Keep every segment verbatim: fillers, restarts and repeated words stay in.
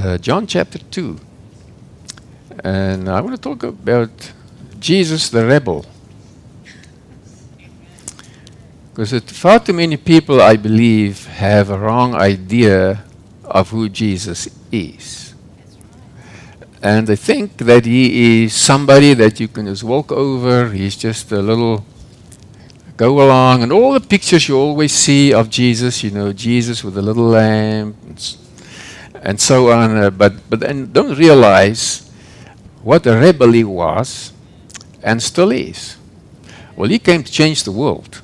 uh, John chapter two. And I want to talk about Jesus the rebel. Because far too many people, I believe, have a wrong idea of who Jesus is. And they think that he is somebody that you can just walk over. He's just a little go along. And all the pictures you always see of Jesus, you know, Jesus with a little lamb and, s- and so on. Uh, but, but then don't realize what a rebel he was and still is. Well, he came to change the world.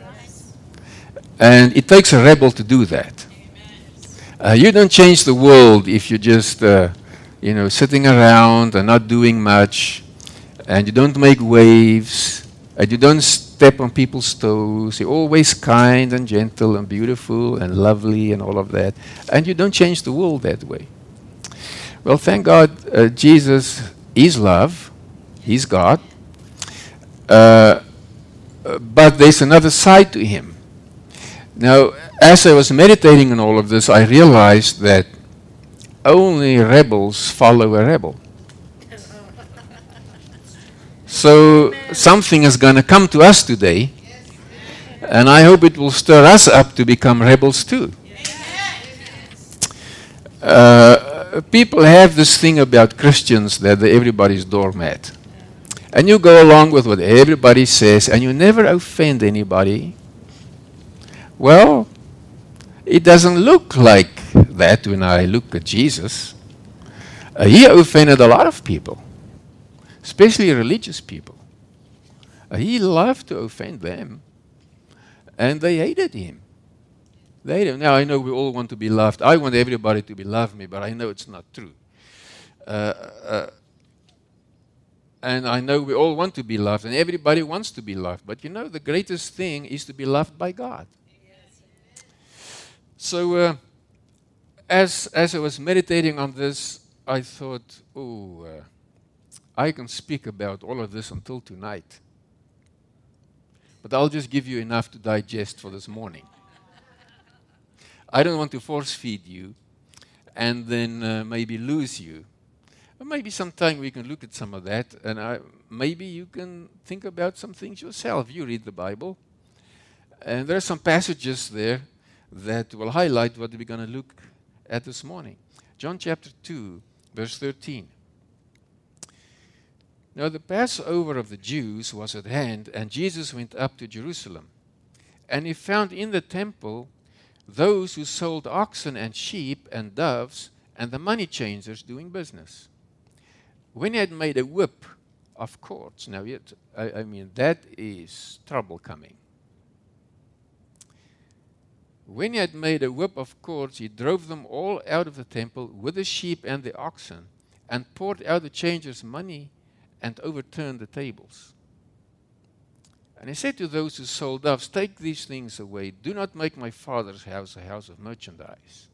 And it takes a rebel to do that. Uh, you don't change the world if you're just, uh, you know, sitting around and not doing much, and you don't make waves, and you don't step on people's toes. You're always kind and gentle and beautiful and lovely and all of that, and you don't change the world that way. Well, thank God, uh, Jesus is love. He's God. Uh, uh, but there's another side to him. Now, as I was meditating on all of this, I realized that only rebels follow a rebel. So something is going to come to us today, and I hope it will stir us up to become rebels too. Uh, people have this thing about Christians that they're everybody's doormat. And you go along with what everybody says, and you never offend anybody. Well, it doesn't look like that when I look at Jesus. Uh, he offended a lot of people, especially religious people. Uh, he loved to offend them, and they hated him. They hated him. Now, I know we all want to be loved. I want everybody to be love me, but I know it's not true. Uh, uh, and I know we all want to be loved, and everybody wants to be loved. But you know, the greatest thing is to be loved by God. So, uh, as as I was meditating on this, I thought, oh, uh, I can speak about all of this until tonight. But I'll just give you enough to digest for this morning. I don't want to force feed you and then uh, maybe lose you. But maybe sometime we can look at some of that, and I, maybe you can think about some things yourself. You read the Bible, and there are some passages there that will highlight what we're going to look at this morning. John chapter two, verse thirteen. Now the Passover of the Jews was at hand, and Jesus went up to Jerusalem. And he found in the temple those who sold oxen and sheep and doves, and the money changers doing business. When he had made a whip of cords, now yet, I, I mean, that is trouble coming. When he had made a whip of cords, he drove them all out of the temple with the sheep and the oxen, and poured out the changers' money and overturned the tables. And he said to those who sold doves, "Take these things away. Do not make my Father's house a house of merchandise."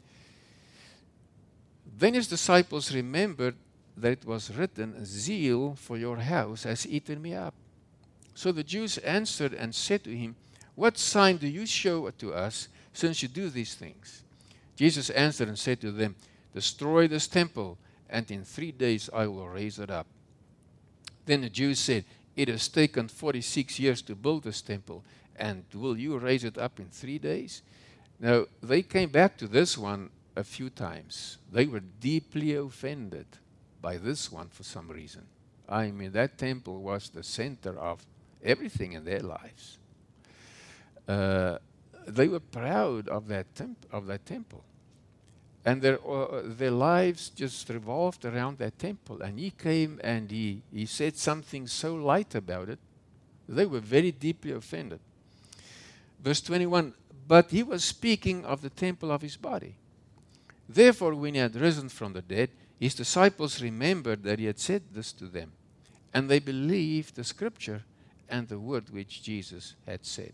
Then his disciples remembered that it was written, "Zeal for your house has eaten me up." So the Jews answered and said to him, "What sign do you show to us, since you do these things?" Jesus answered and said to them, "Destroy this temple, and in three days I will raise it up." Then the Jews said, "It has taken forty-six years to build this temple, and will you raise it up in three days?" Now, they came back to this one a few times. They were deeply offended by this one for some reason. I mean, that temple was the center of everything in their lives. Uh, they were proud of that temp- of that temple, and their uh, their lives just revolved around that temple. And he came and he he said something so light about it. They were very deeply offended. Verse twenty-one. But he was speaking of the temple of his body. Therefore, when he had risen from the dead, his disciples remembered that he had said this to them, and they believed the scripture and the word which Jesus had said.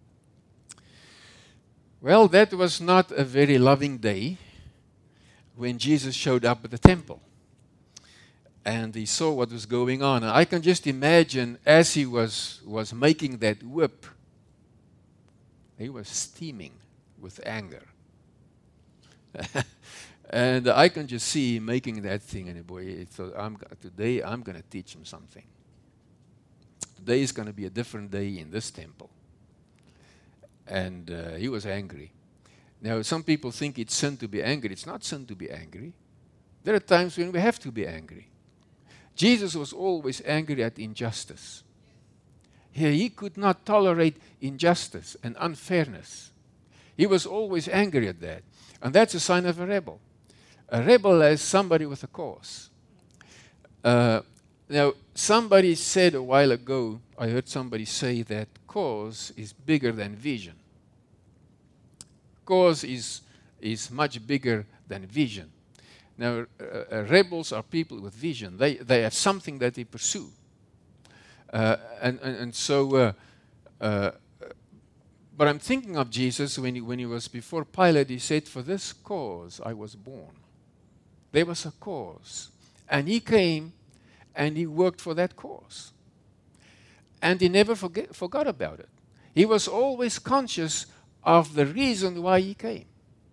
Well, that was not a very loving day when Jesus showed up at the temple and he saw what was going on. And I can just imagine as he was, was making that whip, he was steaming with anger. And I can just see him making that thing, and boy, he thought, I'm, go- today I'm going to teach him something. Today is going to be a different day in this temple. And uh, he was angry. Now, some people think it's sin to be angry. It's not sin to be angry. There are times when we have to be angry. Jesus was always angry at injustice. He, he could not tolerate injustice and unfairness. He was always angry at that. And that's a sign of a rebel. A rebel is somebody with a cause. Uh, now, somebody said a while ago, I heard somebody say that cause is bigger than vision. Cause is, is much bigger than vision. Now, uh, uh, rebels are people with vision. They, they have something that they pursue. Uh, and, and, and so, uh, uh, but I'm thinking of Jesus when he, when he was before Pilate, he said, for this cause I was born. There was a cause. And he came and he worked for that cause. And he never forget, forgot about it. He was always conscious of the reason why he came.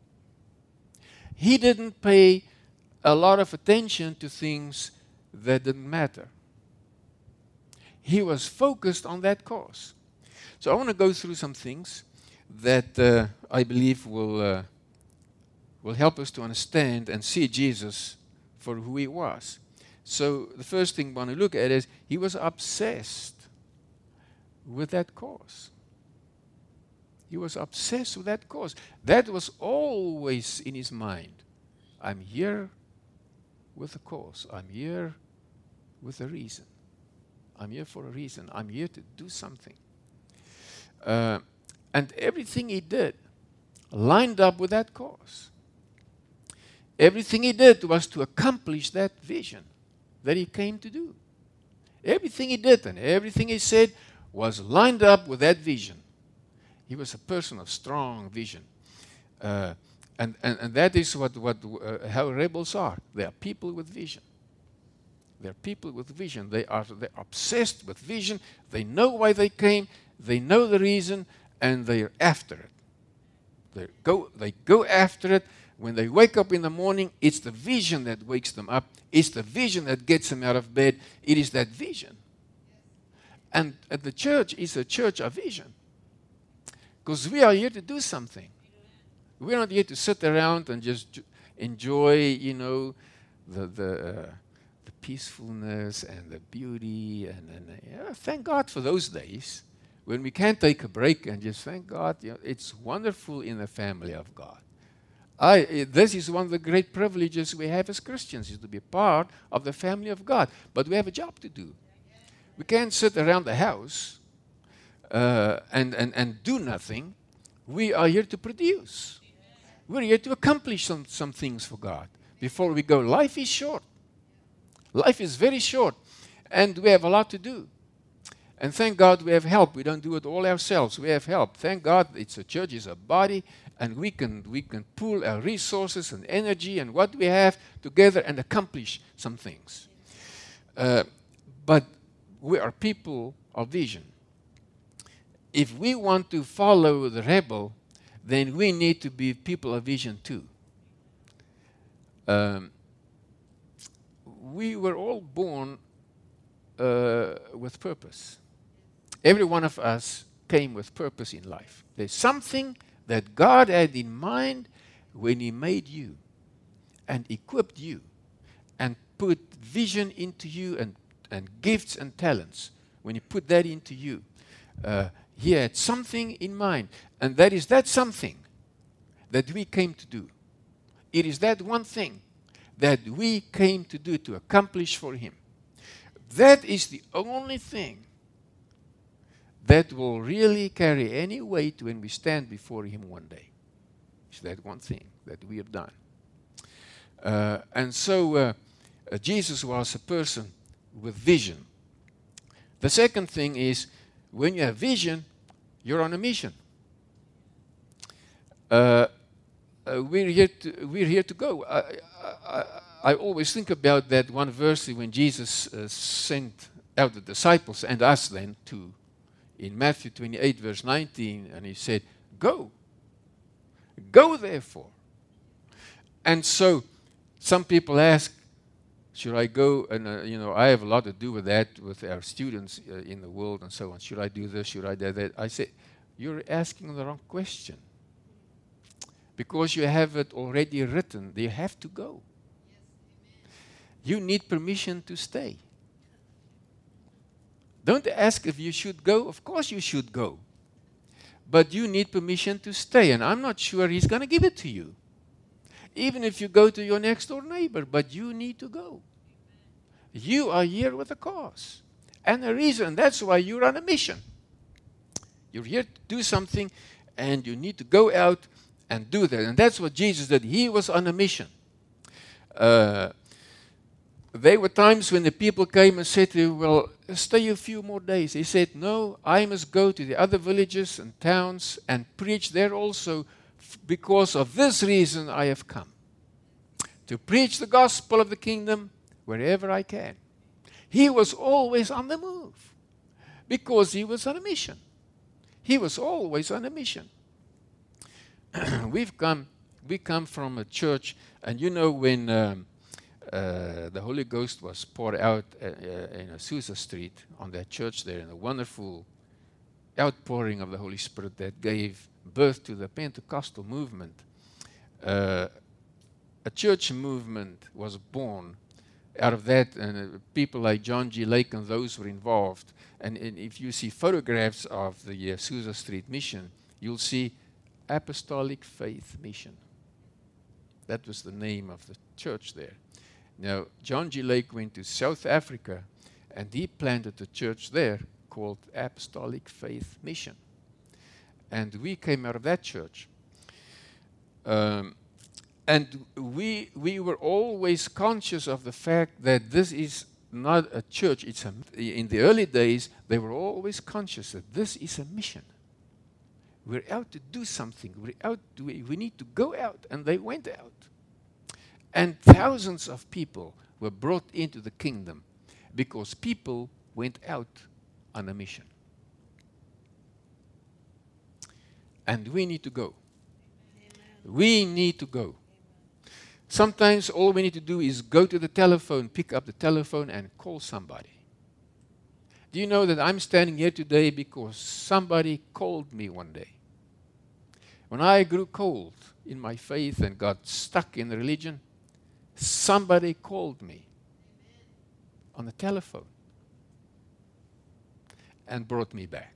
He didn't pay a lot of attention to things that didn't matter. He was focused on that cause. So I want to go through some things that uh, I believe will, uh, will help us to understand and see Jesus for who he was. So the first thing I want to look at is he was obsessed with that cause. He was obsessed with that cause. That was always in his mind. I'm here with a cause. I'm here with a reason. I'm here for a reason. I'm here to do something. Uh, and everything he did lined up with that cause. Everything he did was to accomplish that vision that he came to do. Everything he did and everything he said was lined up with that vision. He was a person of strong vision. Uh, and, and, and that is what, what uh, how rebels are. They are people with vision. They're people with vision. They are they're obsessed with vision. They know why they came. They know the reason, and they're after it. They go, they go after it. When they wake up in the morning, it's the vision that wakes them up. It's the vision that gets them out of bed. It is that vision. And uh, the church is a church of vision. Because we are here to do something. We're not here to sit around and just enjoy, you know, the the, uh, the peacefulness and the beauty. And, and uh, yeah, thank God for those days when we can take a break and just thank God. You know, it's wonderful in the family of God. I, uh, this is one of the great privileges we have as Christians, is to be part of the family of God. But we have a job to do. We can't sit around the house Uh, and, and, and do nothing. We are here to produce. We're here to accomplish some, some things for God. Before we go, life is short. Life is very short. And we have a lot to do. And thank God we have help. We don't do it all ourselves. We have help. Thank God it's a church, it's a body, and we can, we can pool our resources and energy and what we have together and accomplish some things. Uh, but we are people of vision. If we want to follow the rebel, then we need to be people of vision too. Um, we were all born uh, with purpose. Every one of us came with purpose in life. There's something that God had in mind when he made you and equipped you and put vision into you and, and gifts and talents. When he put that into you, uh, he had something in mind, and that is that something that we came to do. It is that one thing that we came to do, to accomplish for him. That is the only thing that will really carry any weight when we stand before him one day. It's that one thing that we have done. Uh, and so uh, uh, Jesus was a person with vision. The second thing is, when you have vision, you're on a mission. Uh, uh, we're here to we're here to go. I, I, I always think about that one verse when Jesus uh, sent out the disciples and us then too, in Matthew twenty-eight verse nineteen, and he said, "Go, go therefore, And so some people ask, should I go? And, uh, you know, I have a lot to do with that, with our students uh, in the world and so on. Should I do this? Should I do that? I say, you're asking the wrong question. Because you have it already written, you have to go. You need permission to stay. Don't ask if you should go. Of course you should go. But you need permission to stay. And I'm not sure he's going to give it to you. Even if you go to your next door neighbor. But you need to go. You are here with a cause. And a reason. That's why you're on a mission. You're here to do something. And you need to go out and do that. And that's what Jesus did. He was on a mission. Uh, there were times when the people came and said to him, well, stay a few more days. He said, no, I must go to the other villages and towns and preach there also. F- because of this reason I have come. To preach the gospel of the kingdom wherever I can. He was always on the move. Because he was on a mission. He was always on a mission. We've come, we come from a church, and you know when um, uh, the Holy Ghost was poured out uh, uh, in Azusa Street on that church there, and a wonderful outpouring of the Holy Spirit that gave birth to the Pentecostal movement. Uh, a church movement was born out of that, and uh, people like John G. Lake and those were involved. And, and if you see photographs of the Azusa Street mission, you'll see Apostolic Faith Mission. That was the name of the church there. Now, John G. Lake went to South Africa and he planted a church there called Apostolic Faith Mission. And we came out of that church. Um, and we, we were always conscious of the fact that this is not a church. It's a, in the early days, they were always conscious that this is a mission. We're out to do something. We're out. To, we, we need to go out. And they went out. And thousands of people were brought into the kingdom because people went out on a mission. And we need to go. Amen. We need to go. Amen. Sometimes all we need to do is go to the telephone, pick up the telephone and call somebody. Do you know that I'm standing here today because somebody called me one day? When I grew cold in my faith and got stuck in religion, somebody called me on the telephone and brought me back.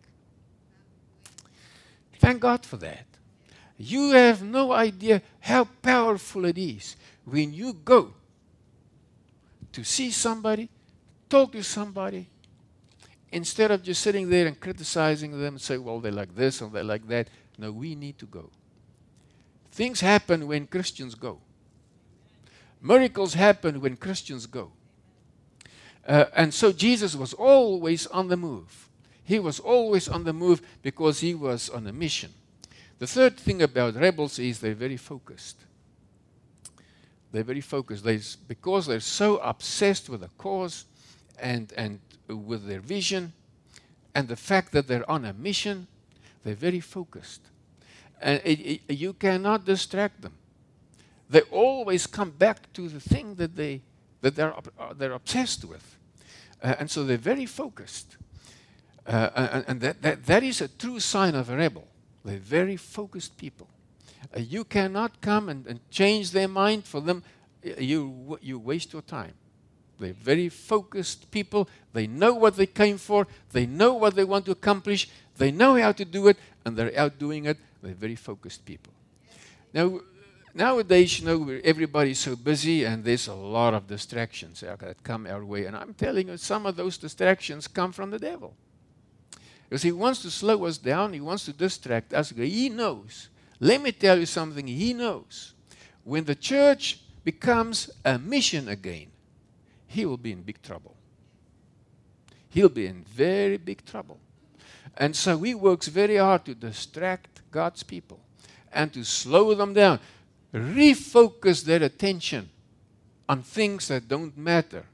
Thank God for that. You have no idea how powerful it is when you go to see somebody, talk to somebody, instead of just sitting there and criticizing them and say, well, they're like this or they're like that. No, we need to go. Things happen when Christians go. Miracles happen when Christians go. Uh, and so Jesus was always on the move. He was always on the move because he was on a mission. The third thing about rebels is they're very focused. They're very focused. They're, because they're so obsessed with a cause and, and with their vision and the fact that they're on a mission, they're very focused. And it, it, you cannot distract them. They always come back to the thing that, they, that they're, uh, they're obsessed with. Uh, and so they're very focused. Uh, and and that, that, that is a true sign of a rebel. They're very focused people. Uh, you cannot come and, and change their mind for them. You, you waste your time. They're very focused people. They know what they came for. They know what they want to accomplish. They know how to do it, and they're out doing it. They're very focused people. Now, nowadays, you know, everybody's so busy, and there's a lot of distractions that come our way. And I'm telling you, some of those distractions come from the devil. Because he wants to slow us down. He wants to distract us. He knows. Let me tell you something. He knows. When the church becomes a mission again, he will be in big trouble. He'll be in very big trouble. And so he works very hard to distract God's people and to slow them down. Refocus their attention on things that don't matter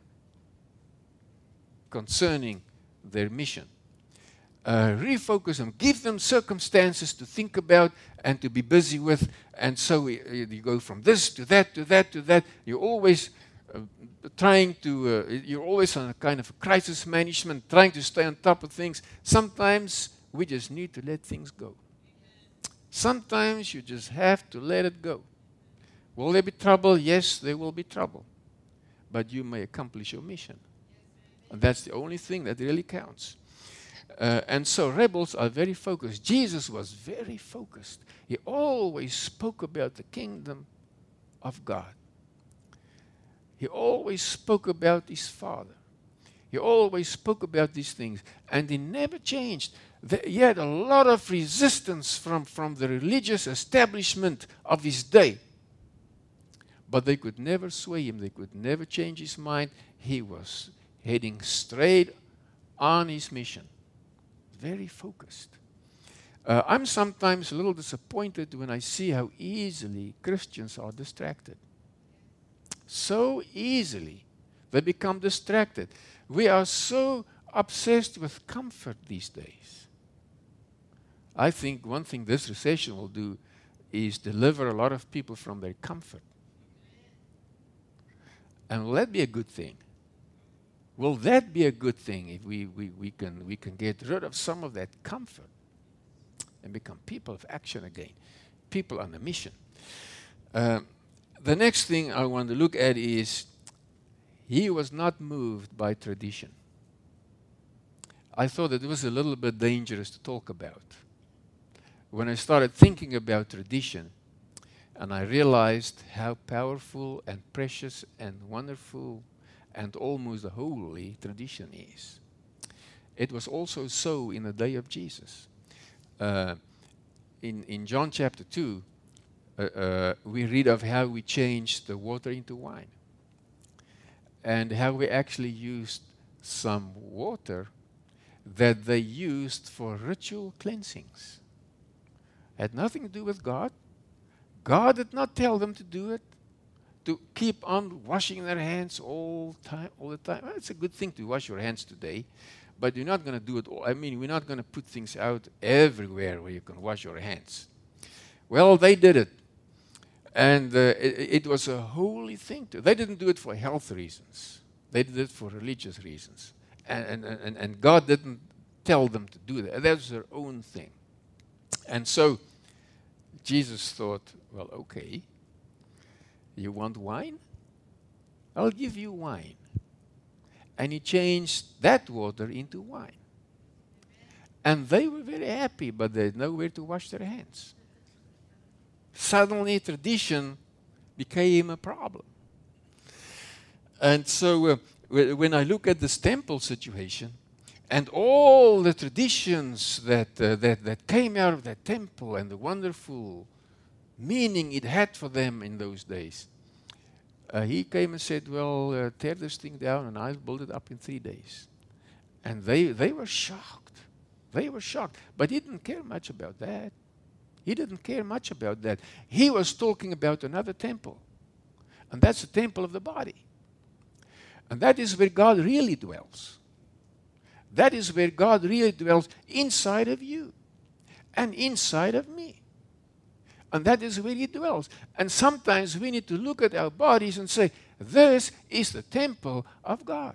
concerning their mission. Uh, refocus them. Give them circumstances to think about and to be busy with. And so we, uh, you go from this to that to that to that. You're always uh, trying to, uh, you're always on a kind of a crisis management, trying to stay on top of things. Sometimes we just need to let things go. Sometimes you just have to let it go. Will there be trouble? Yes, there will be trouble. But you may accomplish your mission. And that's the only thing that really counts. Uh, and so rebels are very focused. Jesus was very focused. He always spoke about the kingdom of God. He always spoke about his Father. He always spoke about these things. And he never changed. The, he had a lot of resistance from, from the religious establishment of his day. But they could never sway him. They could never change his mind. He was heading straight on his mission. Very focused. Uh, I'm sometimes a little disappointed when I see how easily Christians are distracted. So easily they become distracted. We are so obsessed with comfort these days. I think one thing this recession will do is deliver a lot of people from their comfort. And will that be a good thing? Will that be a good thing if we, we, we, can, we can get rid of some of that comfort and become people of action again, people on a mission? Uh, the next thing I want to look at is he was not moved by tradition. I thought it was a little bit dangerous to talk about. When I started thinking about tradition, and I realized how powerful and precious and wonderful and almost holy tradition is. It was also so in the day of Jesus. Uh, in, in John chapter two, uh, uh, we read of how we changed the water into wine. And how we actually used some water that they used for ritual cleansings. Had nothing to do with God. God did not tell them to do it, to keep on washing their hands all time, all the time. Well, it's a good thing to wash your hands today, but you're not going to do it all. I mean, we're not going to put things out everywhere where you can wash your hands. Well, they did it, and uh, it, it was a holy thing. To, they didn't do it for health reasons. They did it for religious reasons, and, and, and, and God didn't tell them to do that. That was their own thing. And so Jesus thought, well, okay, you want wine? I'll give you wine. And he changed that water into wine. And they were very happy, but they had nowhere to wash their hands. Suddenly, tradition became a problem. And so, uh, when I look at this temple situation, and all the traditions that, uh, that, that came out of that temple and the wonderful meaning it had for them in those days, uh, he came and said, well, uh, tear this thing down and I'll build it up in three days. And they, they were shocked. They were shocked. But he didn't care much about that. He didn't care much about that. He was talking about another temple. And that's the temple of the body. And that is where God really dwells. That is where God really dwells, inside of you and inside of me. And that is where he dwells. And sometimes we need to look at our bodies and say, this is the temple of God.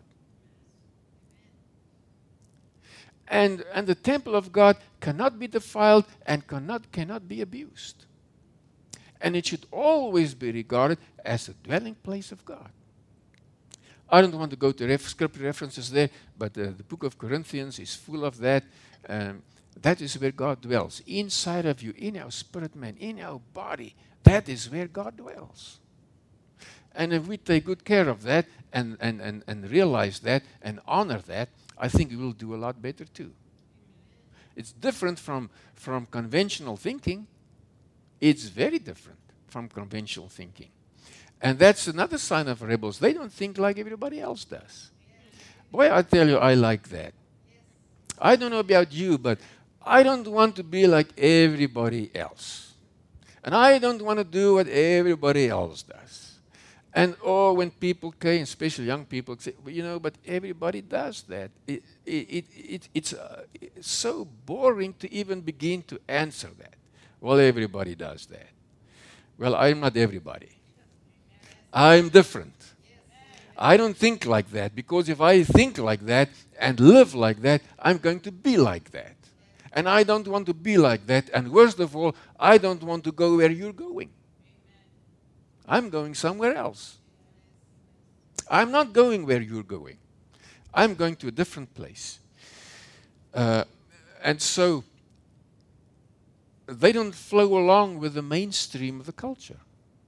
And, and the temple of God cannot be defiled and cannot, cannot be abused. And it should always be regarded as a dwelling place of God. I don't want to go to ref scripture references there, but uh, the book of Corinthians is full of that. Um, that is where God dwells. Inside of you, in our spirit man, in our body, that is where God dwells. And if we take good care of that and, and, and, and realize that and honor that, I think we will do a lot better too. It's different from, from conventional thinking. It's very different from conventional thinking. And that's another sign of rebels. They don't think like everybody else does. Boy, I tell you, I like that. I don't know about you, but I don't want to be like everybody else. And I don't want to do what everybody else does. And oh, when people came, especially young people, say, well, you know, but everybody does that. It, it, it, it, it's, uh, it's so boring to even begin to answer that. Well, everybody does that. Well, I'm not everybody. I'm different. I don't think like that, because if I think like that and live like that, I'm going to be like that. And I don't want to be like that. And worst of all, I don't want to go where you're going. I'm going somewhere else. I'm not going where you're going. I'm going to a different place. Uh, and so they don't flow along with the mainstream of the culture.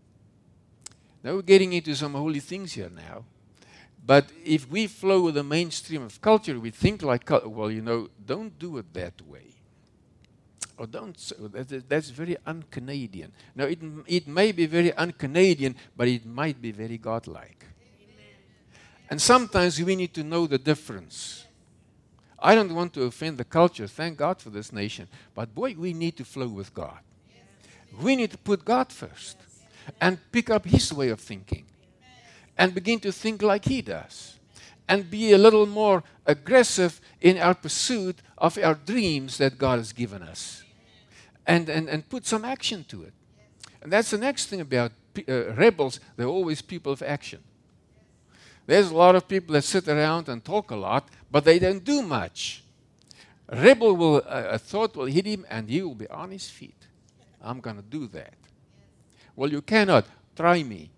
Now we're getting into some holy things here now. But if we flow with the mainstream of culture, we think like, well, you know, don't do it that way. Or don't, that, that's very un-Canadian. Now, it, it may be very un-Canadian, but it might be very godlike. Amen. And sometimes we need to know the difference. I don't want to offend the culture. Thank God for this nation. But boy, we need to flow with God. We need to put God first and pick up His way of thinking and begin to think like He does and be a little more aggressive in our pursuit of our dreams that God has given us. And, and, and put some action to it. And that's the next thing about uh, rebels. They're always people of action. There's a lot of people that sit around and talk a lot, but they don't do much. A rebel will, uh, a thought will hit him, and he will be on his feet. I'm going to do that. Well, you cannot. Try me.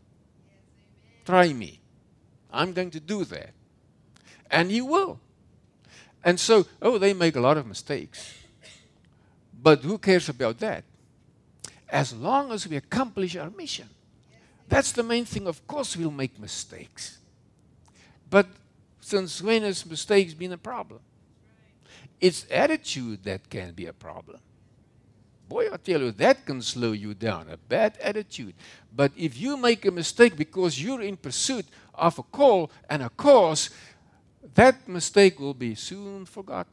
Try me. I'm going to do that. And he will. And so, oh, they make a lot of mistakes. But who cares about that? As long as we accomplish our mission. That's the main thing. Of course, we'll make mistakes. But since when has mistakes been a problem? It's attitude that can be a problem. Boy, I tell you, that can slow you down, a bad attitude. But if you make a mistake because you're in pursuit of a call and a cause, that mistake will be soon forgotten.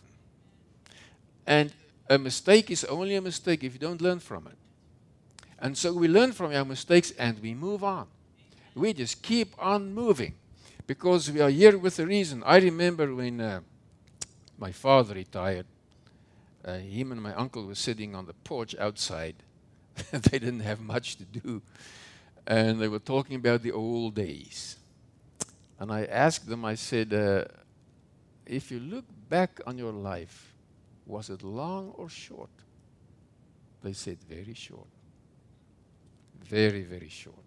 And a mistake is only a mistake if you don't learn from it. And so we learn from our mistakes and we move on. We just keep on moving because we are here with a reason. I remember when uh, my father retired, uh, him and my uncle were sitting on the porch outside. They didn't have much to do. And they were talking about the old days. And I asked them, I said, uh, if you look back on your life, was it long or short? They said very short. Very, very short.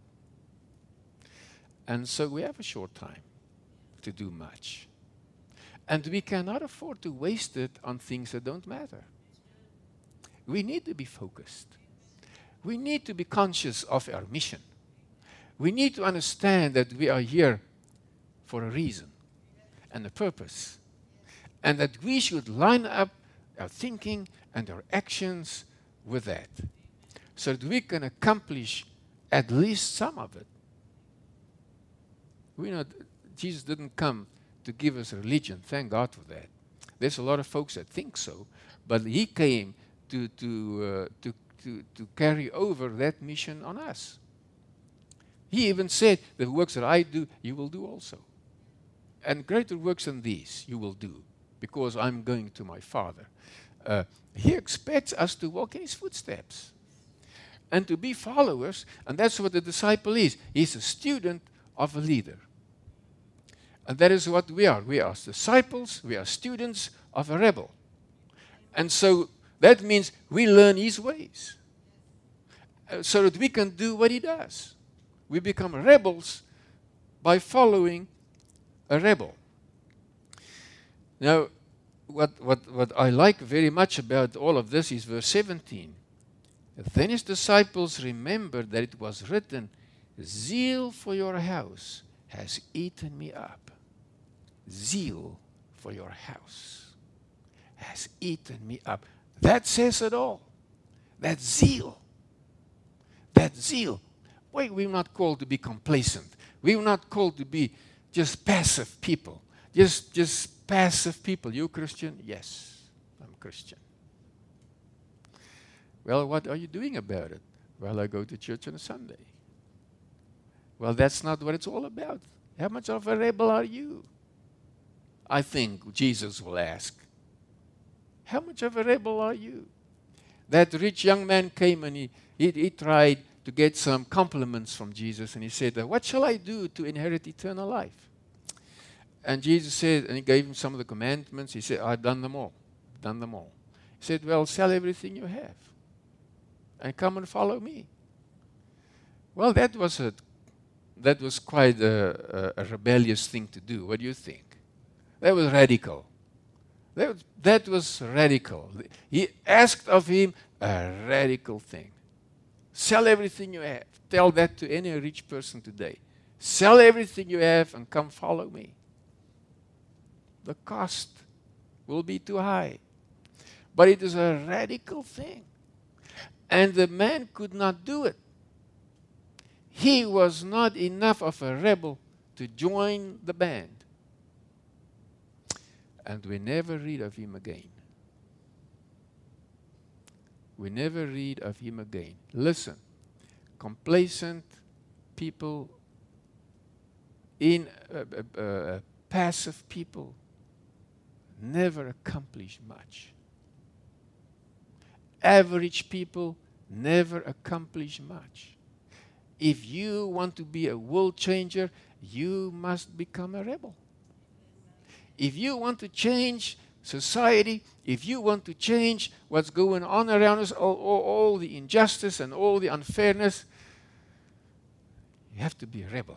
And so we have a short time to do much. And we cannot afford to waste it on things that don't matter. We need to be focused. We need to be conscious of our mission. We need to understand that we are here for a reason and a purpose. And that we should line up our thinking and our actions with that, so that we can accomplish at least some of it. We know Jesus didn't come to give us religion. Thank God for that. There's a lot of folks that think so, but He came to to uh, to, to to carry over that mission on us. He even said, "The works that I do, you will do also, and greater works than these you will do, because I'm going to my Father." Uh, he expects us to walk in His footsteps and to be followers, and that's what the disciple is. He's a student of a leader. And that is what we are. We are disciples, we are students of a rebel. And so that means we learn His ways uh, so that we can do what He does. We become rebels by following a rebel. Now, What, what, what I like very much about all of this is verse seventeen. Then His disciples remembered that it was written, zeal for your house has eaten me up. Zeal for your house has eaten me up. That says it all. That zeal. That zeal. Wait, we're not called to be complacent. We're not called to be just passive people. Just, just passive people. You Christian? Yes, I'm Christian. Well, what are you doing about it? Well, I go to church on a Sunday. Well, that's not what it's all about. How much of a rebel are you? I think Jesus will ask, how much of a rebel are you? That rich young man came and he, he, he tried to get some compliments from Jesus, and he said, what shall I do to inherit eternal life? And Jesus said, and he gave him some of the commandments. He said, I've done them all. Done them all. He said, well, sell everything you have and come and follow me. Well, that was a that was quite a, a, a rebellious thing to do. What do you think? That was radical. That was, that was radical. He asked of him a radical thing. Sell everything you have. Tell that to any rich person today. Sell everything you have and come follow me. The cost will be too high. But it is a radical thing. And the man could not do it. He was not enough of a rebel to join the band. And we never read of him again. We never read of him again. Listen, complacent people, in uh, uh, uh, passive people, never accomplish much. Average people never accomplish much. If you want to be a world changer, you must become a rebel. If you want to change society, if you want to change what's going on around us, all, all, all the injustice and all the unfairness, you have to be a rebel.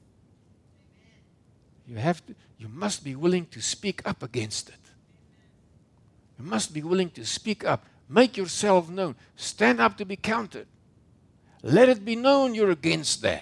You have to, you must be willing to speak up against it. You must be willing to speak up. Make yourself known. Stand up to be counted. Let it be known you're against that.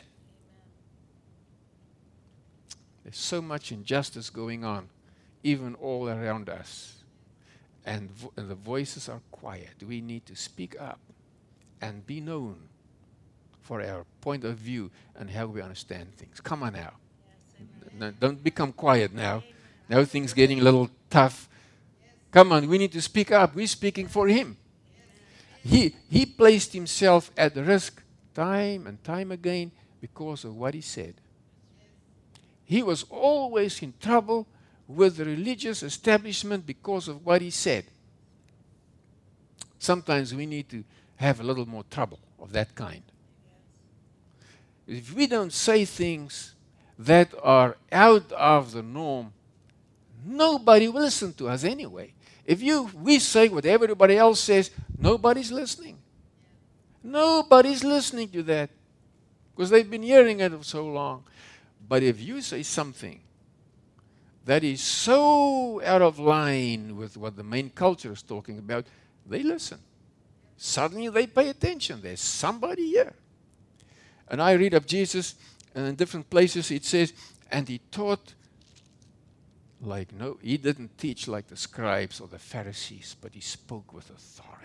There's so much injustice going on, even all around us. And, vo- and the voices are quiet. We need to speak up and be known for our point of view and how we understand things. Come on now. Yes, no, don't become quiet now. Amen. Now things getting a little tough. Yes. Come on, we need to speak up. We're speaking for him. Yes. He, he placed himself at risk time and time again because of what he said. He was always in trouble with the religious establishment because of what he said. Sometimes we need to have a little more trouble of that kind. If we don't say things that are out of the norm, nobody will listen to us anyway. If you we say what everybody else says, nobody's listening. Nobody's listening to that because they've been hearing it for so long. But if you say something that is so out of line with what the main culture is talking about, they listen. Suddenly they pay attention. There's somebody here. And I read of Jesus, and in different places it says, and he taught like no, he didn't teach like the scribes or the Pharisees, but he spoke with authority.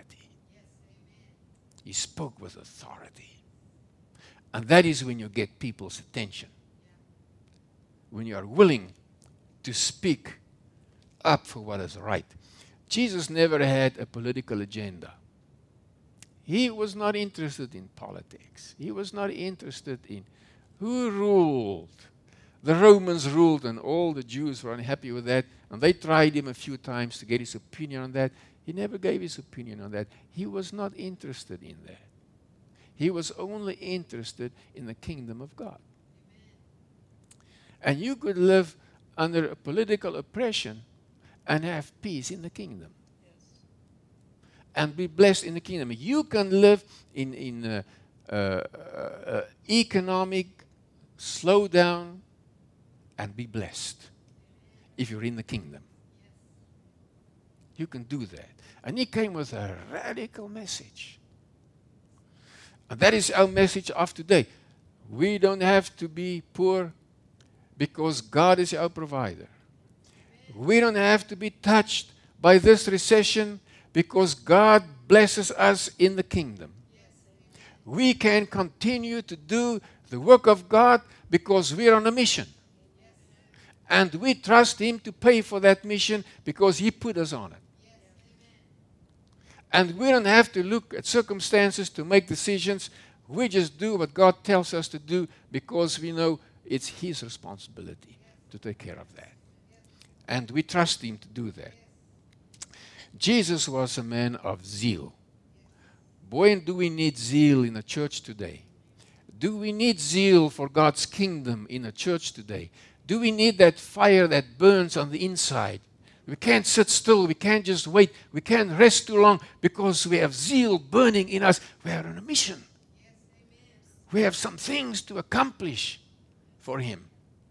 He spoke with authority. And that is when you get people's attention. When you are willing to speak up for what is right. Jesus never had a political agenda. He was not interested in politics. He was not interested in who ruled. The Romans ruled and all the Jews were unhappy with that. And they tried him a few times to get his opinion on that. He never gave his opinion on that. He was not interested in that. He was only interested in the kingdom of God. And you could live under a political oppression and have peace in the kingdom. Yes. And be blessed in the kingdom. You can live in, in uh, uh, uh, economic slowdown and be blessed if you're in the kingdom. Yes. You can do that. And he came with a radical message. And that is our message of today. We don't have to be poor because God is our provider. We don't have to be touched by this recession because God blesses us in the kingdom. We can continue to do the work of God because we're on a mission. And we trust him to pay for that mission because he put us on it. And we don't have to look at circumstances to make decisions. We just do what God tells us to do because we know it's his responsibility to take care of that. And we trust him to do that. Jesus was a man of zeal. Boy, and do we need zeal in a church today? Do we need zeal for God's kingdom in a church today? Do we need that fire that burns on the inside? We can't sit still. We can't just wait. We can't rest too long because we have zeal burning in us. We are on a mission. We have some things to accomplish for Him.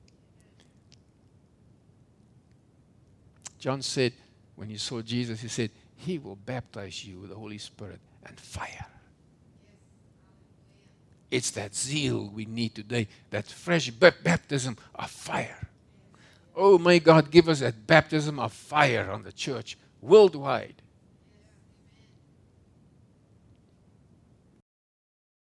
John said, when he saw Jesus, he said, He will baptize you with the Holy Spirit and fire. It's that zeal we need today, that fresh baptism of fire. Oh, may God give us that baptism of fire on the church worldwide.